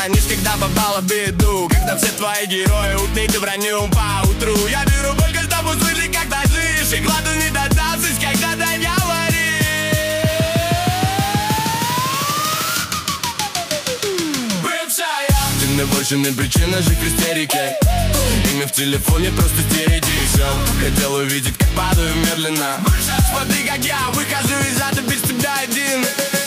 звонишь, когда попала в беду, когда все твои герои убиты броню по утру. Я беру только чтобы услышать, как дрожишь, и глазу не додался, когда ты говоришь. Ты наводченная причина жить в истерике. Имя в телефоне просто стереть и все. Хотел увидеть, как падаю медленно. Смотри, как я выхожу из ада без тебя один.